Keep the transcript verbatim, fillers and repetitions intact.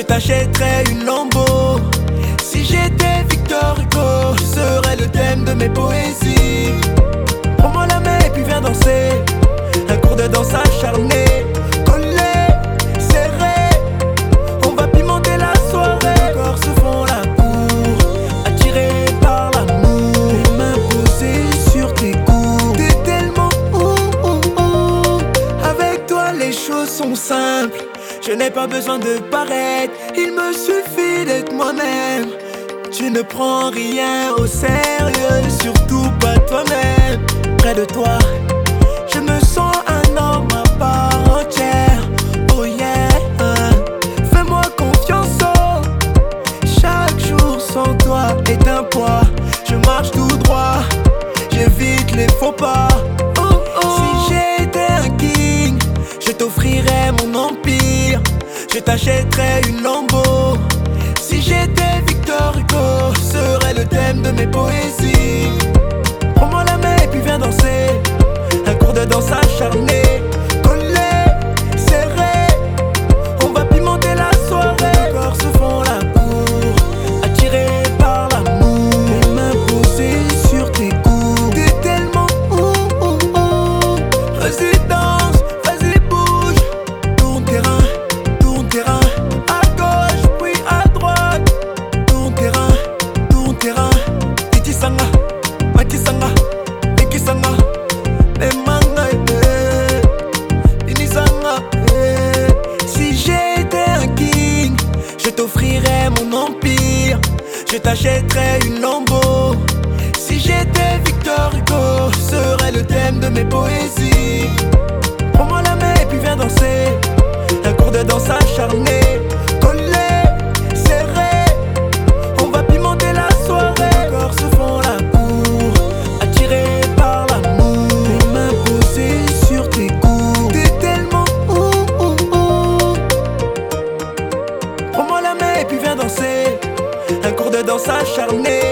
t'achèterais une Lambo. Si j'étais Victor Hugo, tu serais le thème de mes poésies. Prends-moi la main et puis viens danser. Un cours de danse acharné, collé, serré. On va pimenter la soirée. Les corps se font la cour, attirés par l'amour. Les mains posées sur tes coudes. T'es tellement ouh, ouh, ouh. Avec toi les choses sont simples. Je n'ai pas besoin de paraître, il me suffit d'être moi-même. Tu ne prends rien au sérieux, surtout pas toi-même. Près de toi, je me sens un homme à part entière. Oh yeah, fais-moi confiance, oh. Chaque jour sans toi est un poids. Je marche tout droit, j'évite les faux pas. Oh, oh. Si j'étais un king, je t'offrirais mon empire. Je t'achèterais une Lambo. Si j'étais Victor Hugo, tu serais le thème de mes poésies. Prends-moi la main et puis viens danser. Un cours de danse acharné, collé, serré. On va pimenter la soirée. Les corps se font la cour, attirés par l'amour. Les mains posées sur tes coudes. T'es tellement ouh, ouh, ouh. Vas-y danse, vas-y bouge. Tourne terrain, tourne terrain. À gauche puis à droite. Tourne terrain, tourne terrain. Titi sanga, maki sanga, Eki sanga. Emanga eh, Ini sanga eh. Si j'étais un king, je t'offrirais mon empire. Je t'achèterais une Lambo. Si j'étais Victor Hugo, tu serais le thème de mes poésies. Prends-moi la main et puis viens danser. Un cours de danse acharné, collé, serré. On va pimenter la soirée. Les corps se font la cour, attirés par l'amour. Les mains posées sur tes coudes. T'es tellement ouh, ouh, ouh. Prends-moi la main et puis viens danser. Un cours de danse acharné,